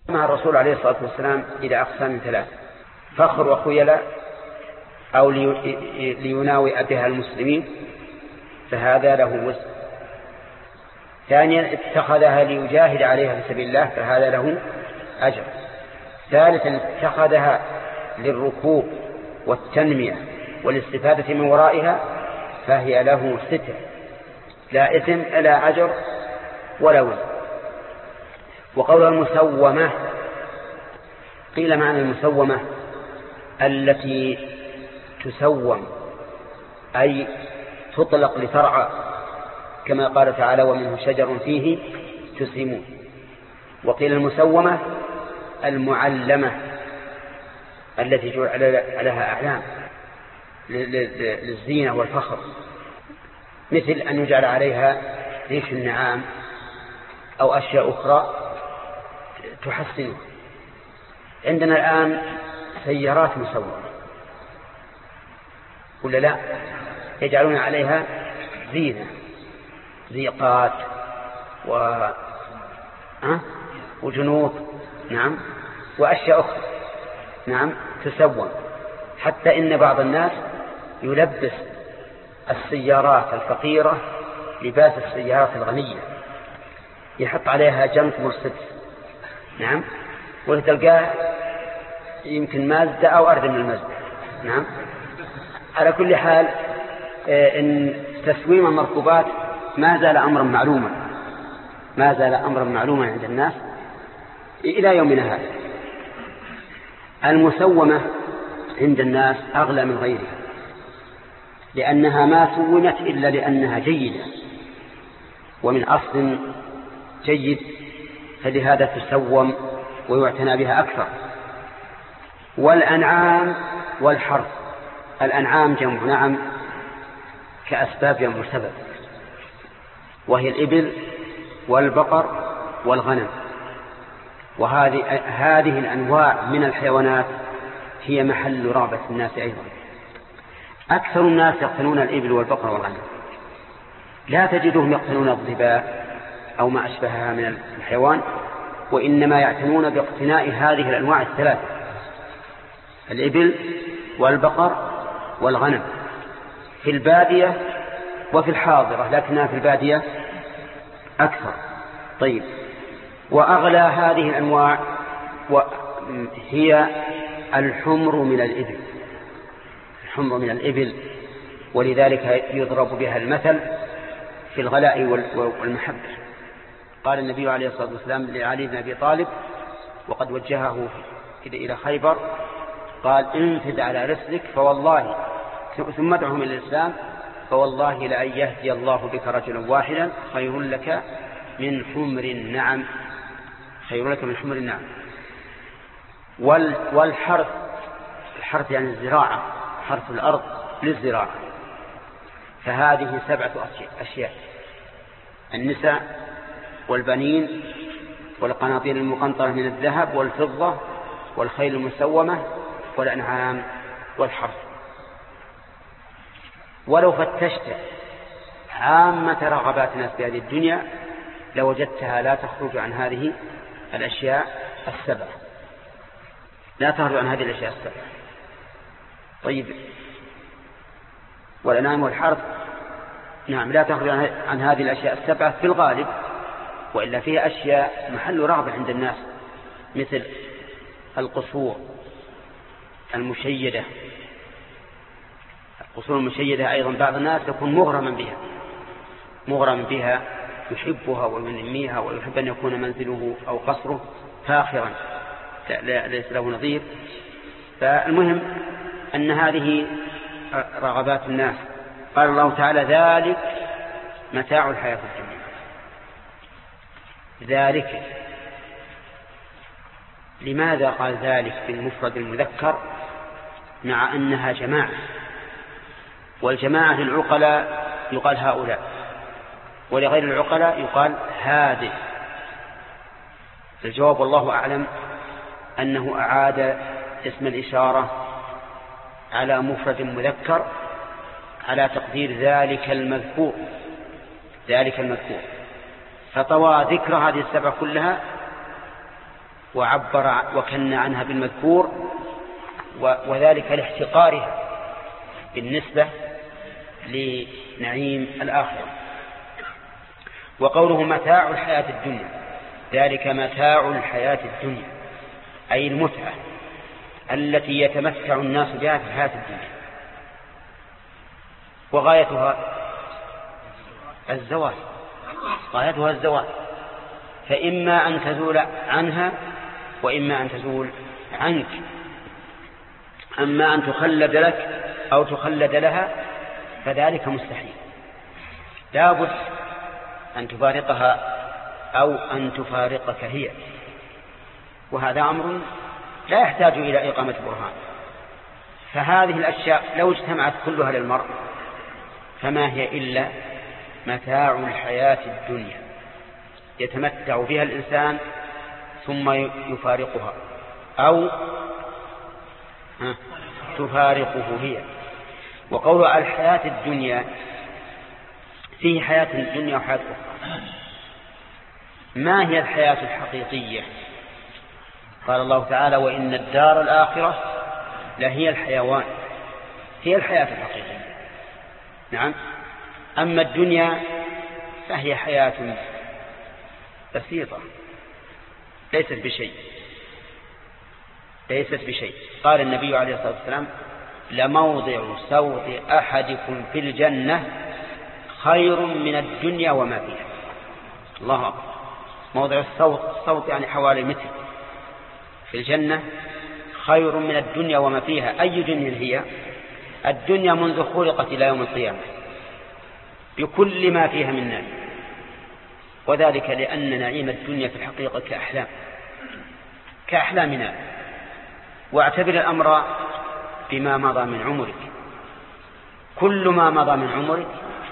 مع الرسول عليه الصلاة والسلام إلى أقسام ثلاث: فخر وخيلاء، أو ليناوئ بها المسلمين فهذا له وزر. ثانيا: اتخذها ليجاهد عليها في سبيل الله فهذا له أجر. ثالثا: اتخذها للركوب والتنمية والاستفادة من ورائها فهي له ستر، لا إثم لا أجر ولا وزر. وقول المسومة، قيل معنى المسومة التي تسوم أي تطلق لترعى، كما قال تعالى: ومنه شجر فيه تسيمون. وقيل المسومة المعلمة التي جعل لها أعلام للزينة والفخر، مثل أن يجعل عليها ريش النعام أو أشياء أخرى تحسنه. عندنا الآن سيارات مسومة ولا لا؟ يجعلون عليها زينة، زيقات وجنوط، نعم، وأشياء أخرى، نعم، تسوم. حتى إن بعض الناس يلبس السيارات الفقيرة لباس السيارات الغنية، يحط عليها جنط مرسيدس، نعم، وتلقاه يمكن مازدا أو أرض من المازدا، نعم. على كل حال، إن تسويم المركوبات ما زال أمرا معلوما عند الناس إلى يومنا هذا. المسومة عند الناس أغلى من غيرها، لأنها ما سومت إلا لأنها جيدة ومن أصل جيد، فلهذا تسوم ويعتنى بها أكثر. والأنعام والحرث، الأنعام جمع نعم كأسباب جمع سبب، وهي الإبل والبقر والغنم. وهذه الأنواع من الحيوانات هي محل رغبة الناس أيضا. أكثر الناس يقتنون الإبل والبقر والغنم، لا تجدهم يقتنون الظباء أو ما أشبهها من الحيوان، وإنما يعتنون باقتناء هذه الأنواع الثلاثة: الإبل والبقر والغنم، في البادية وفي الحاضرة، لكنها في البادية أكثر. طيب، وأغلى هذه الأنواع هي الحمر من الإبل، ولذلك يضرب بها المثل في الغلاء والمحبة. قال النبي عليه الصلاة والسلام لعلي بن أبي طالب وقد وجهه إلى خيبر، قال: انفذ على رسلك فوالله، ثم ادعهم إلى الإسلام، فوالله لأن يهدي الله بك رجلا واحدا خير لك من حمر النعم. والحرث، الحرث يعني الزراعة، حرث الأرض للزراعة، فهذه 7 أشياء: النساء والبنين والقناطير المقنطرة من الذهب والفضة والخيل المسومة والأنعام والحرث. ولو فتشت عامة رغبات الناس في هذه الدنيا لوجدتها لا تخرج عن هذه الأشياء السبع، طيب، والأنعام والحرث نعم لا تخرج عن هذه الأشياء السبعة في الغالب، وإلا فيها أشياء محل رغبة عند الناس، مثل القصور المشيدة. القصور المشيدة أيضا بعض الناس يكون مغرما بها، يحبها وينميها ويحب أن يكون منزله أو قصره فاخرا ليس له نظير. فالمهم أن هذه رغبات الناس. قال الله تعالى: ذلك متاع الحياة الدنيا. ذلك، لماذا قال ذلك بالمفرد المذكر مع أنها جماعة؟ والجماعة للعقلاء يقال هؤلاء، ولغير العقلاء يقال هذه. الجواب والله أعلم أنه أعاد اسم الإشارة على مفرد مذكر على تقدير ذلك المذكور، فطوى ذكر هذه السبع كلها وعبر وكن عنها بالمذكور، وذلك لاحتقارها بالنسبة لنعيم الآخرة. وقوله متاع الحياة الدنيا، ذلك متاع الحياة الدنيا أي المتعة التي يتمتع الناس بها في الحياة الدنيا، وغايتها الزوال، غايتها الزوال، فإما أن تزول عنها وإما أن تزول عنك. أما أن تخلد لك أو تخلد لها فذلك مستحيل، لا بد أن تفارقها أو أن تفارقك هي، وهذا أمر لا يحتاج إلى إقامة برهان. فهذه الأشياء لو اجتمعت كلها للمرء فما هي إلا متاع الحياة الدنيا يتمتع بها الإنسان ثم يفارقها أو تفارقه هي. وقول الحياة الدنيا فيه حياة الدنيا وحياة أخرى. ما هي الحياة الحقيقية؟ قال الله تعالى وإن الدار الآخرة لهي الحيوان، هي الحياة الحقيقية. نعم. أما الدنيا فهي حياة بسيطة ليست بشيء. قال النبي عليه الصلاة والسلام لموضع سوط أحدكم في الجنة خير من الدنيا وما فيها. الله أكبر. موضع الصوت يعني حوالي متر في الجنة خير من الدنيا وما فيها. أي دنيا هي؟ الدنيا منذ خلقت إلى يوم القيامة بكل ما فيها من نعيم، وذلك لأن نعيم الدنيا في الحقيقة كأحلامنا. واعتبر الأمر بما مضى من عمرك، كل ما مضى من عمرك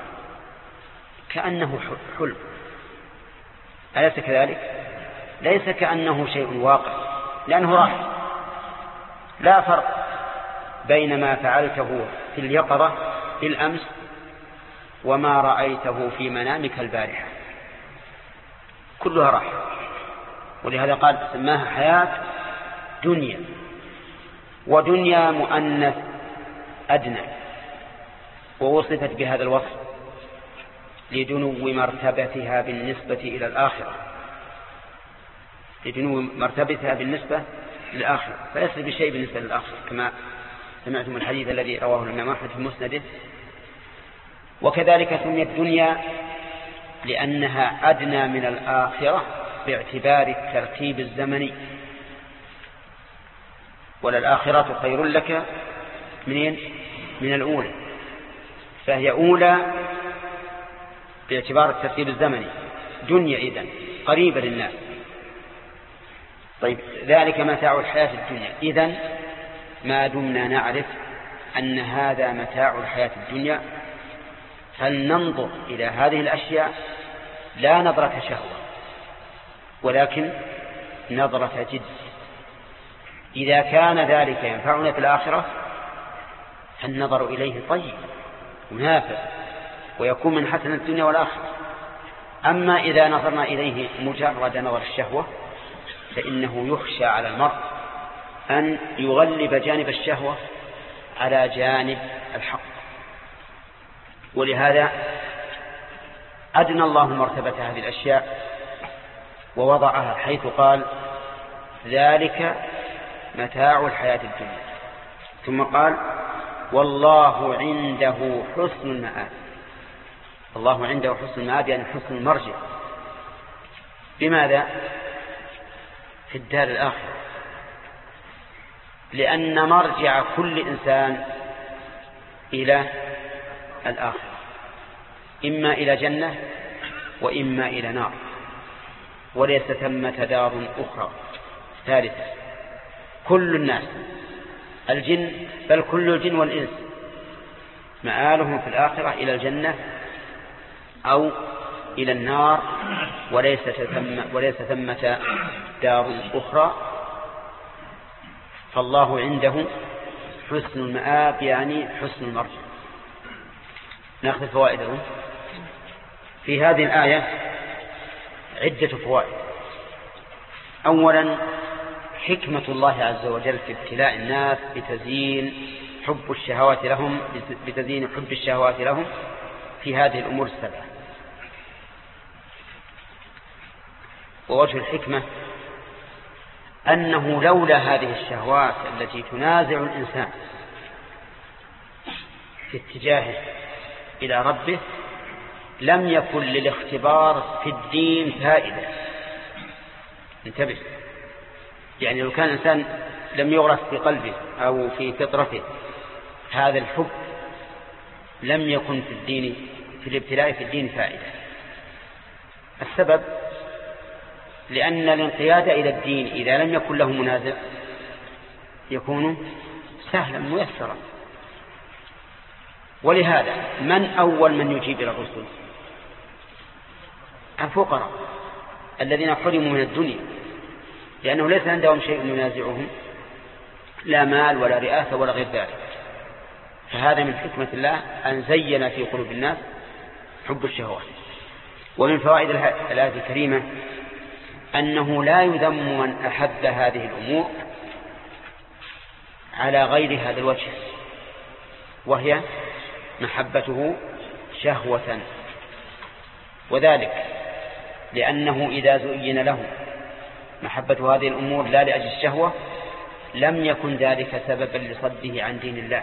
كأنه حلم، أليس كذلك؟ ليس كأنه شيء واقع، لأنه راح. لا فرق بين ما فعلته في اليقظة بالأمس وما رأيته في منامك البارحة، كلها راح. ولهذا قال سماها حياة دنيا، ودنيا مؤنث أدنى، ووصفت بهذا الوصف لدنو مرتبتها بالنسبة إلى الآخرة، لدنو مرتبتها بالنسبة للآخرة، فليس بشيء بالنسبة للآخرة كما سمعتم الحديث الذي رواه الإمام أحمد في مسنده. وكذلك سميت الدنيا لأنها أدنى من الآخرة باعتبار الترتيب الزمني، وللآخرة خير لك من الأولى، فهي أولى باعتبار الترتيب الزمني، دنيا إذن قريبة للناس. طيب ذلك متاع الحياة الدنيا. إذن ما دمنا نعرف أن هذا متاع الحياة الدنيا فلننظر إلى هذه الأشياء لا نظرة شهوة ولكن نظرة جد. إذا كان ذلك ينفعنا في الآخرة فالنظر إليه طيب ونافع ويكون من حسن الدنيا والآخرة. أما إذا نظرنا إليه مجرد نظر الشهوة فإنه يخشى على المرء أن يغلب جانب الشهوة على جانب الحق. ولهذا أدنى الله مرتبة هذه الأشياء ووضعها حيث قال ذلك متاع الحياة الدنيا، ثم قال والله عنده حسن المآب. الله عنده حسن المآب يعني حسن المرجع. بماذا؟ في الدار الآخرة، لأن مرجع كل إنسان إلى الآخرة، إما إلى جنة وإما إلى نار، وليس ثمة دار أخرى ثالثة. كل الناس الجن بل كل الجن والإنس مآلهم في الآخرة إلى الجنة أو إلى النار، وليس ثمة دار أخرى. فالله عنده حسن المآب يعني حسن المرجع. نأخذ فوائد في هذه الآية عدة فوائد. أولا حكمة الله عز وجل في ابتلاء الناس بتزيين حب الشهوات لهم في هذه الأمور السبعة. ووجه الحكمة أنه لولا هذه الشهوات التي تنازع الإنسان في اتجاهه إلى ربه لم يكن للاختبار في الدين فائدة. انتبه، يعني لو كان الإنسان لم يغرس في قلبه أو في فطرته هذا الحب لم يكن في الدين، في الابتلاء في الدين فائدة. السبب لأن الانقياد إلى الدين إذا لم يكن له منازع يكون سهلا ميسرا. ولهذا من أول من يجيب إلى الرسل؟ الفقراء الذين حرموا من الدنيا، لأنه ليس عندهم شيء ينازعهم، لا مال ولا رئاسة ولا غير ذلك. فهذا من حكمة الله أن زين في قلوب الناس حب الشهوات. ومن فوائد الآية الكريمة أنه لا يذم من أحب هذه الأمور على غير هذا الوجه، وهي محبته شهوة. وذلك لأنه إذا زين له محبة هذه الأمور لا لأجل الشهوة لم يكن ذلك سببا لصده عن دين الله،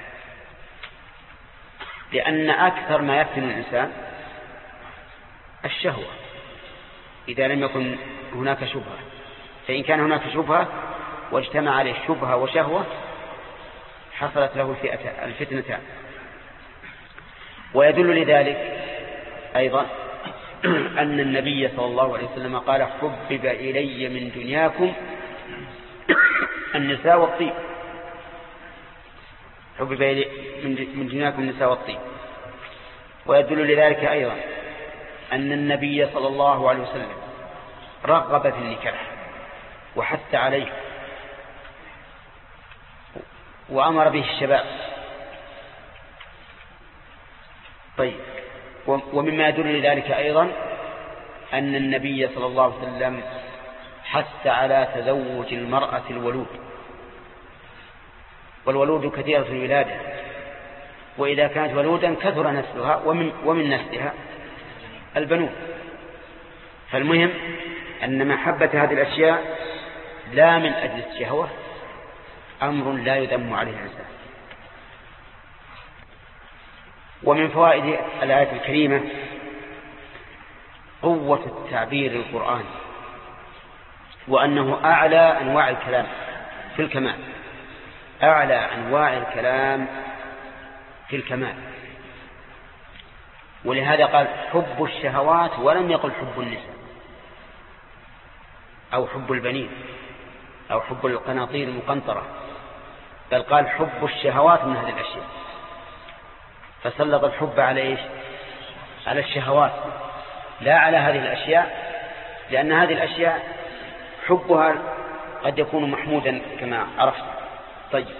لأن أكثر ما يفتن الإنسان الشهوة إذا لم يكن هناك شبهة. فإن كان هناك شبهة واجتمع عليه شبهة وشهوة حصلت له الفتنتان. ويدل لذلك أيضا أن النبي صلى الله عليه وسلم قال حبب إلي من دنياكم النساء والطيب. حبب إلي من دنياكم النساء والطيب. ويدل لذلك أيضا أن النبي صلى الله عليه وسلم رغب في النكاح وحث عليه وأمر به الشباب. طيب، ومما يدل لذلك أيضا أن النبي صلى الله عليه وسلم حث على تزوج المرأة الولود، والولود كثيرة الولادة، وإذا كانت ولودا كثر نسلها ومن نسلها البنون. فالمهم أن محبة هذه الأشياء لا من أجل الشهوة أمر لا يذم عليه الإنسان. ومن فوائد الآية الكريمة قوة التعبير القرآني، وأنه أعلى أنواع الكلام في الكمال، أعلى أنواع الكلام في الكمال. ولهذا قال حب الشهوات ولم يقل حب النساء أو حب البنين أو حب القناطير المقنطرة، بل قال حب الشهوات من هذه الأشياء. فسلط الحب على إيش؟ على الشهوات لا على هذه الأشياء، لأن هذه الأشياء حبها قد يكون محمودا كما عرفت. طيب.